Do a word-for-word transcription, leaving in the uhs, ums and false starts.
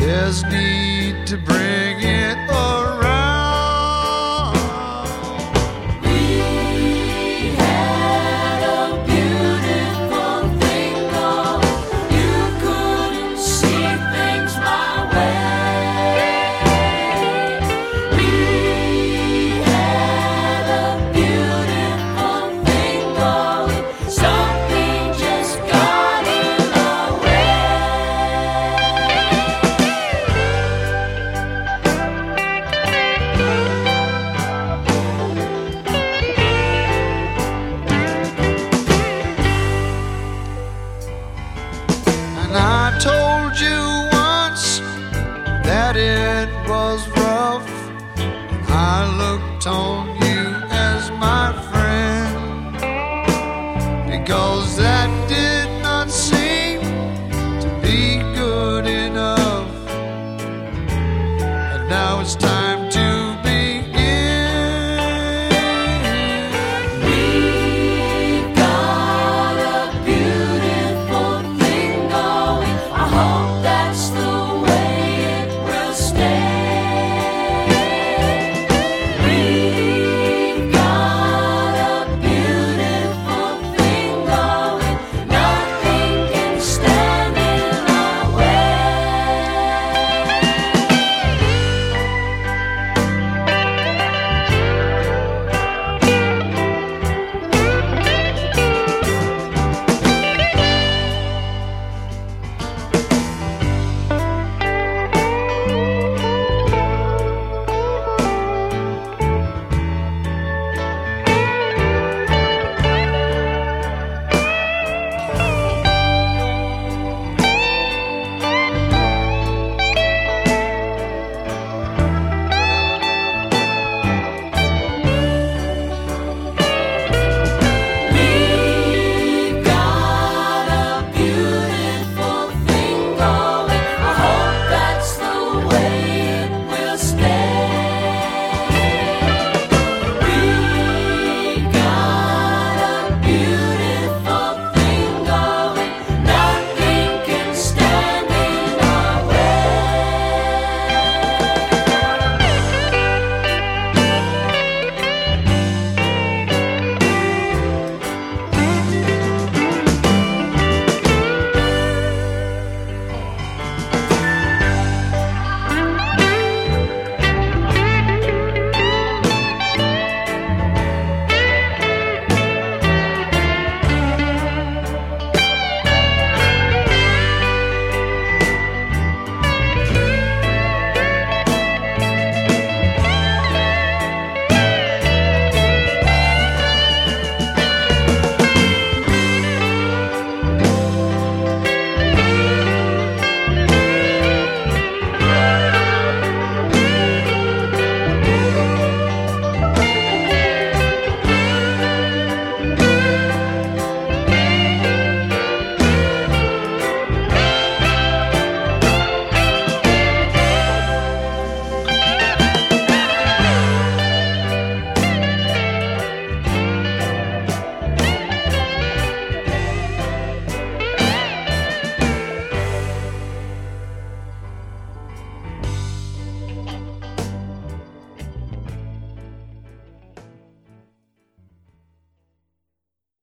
there's need to bring it around. We had a beautiful thing going. You couldn't see things my way. We had a beautiful thing going. Something just got in our way. And I told you once that it was rough. I looked on you as my friend, because that did not seem to be good enough. And now it's time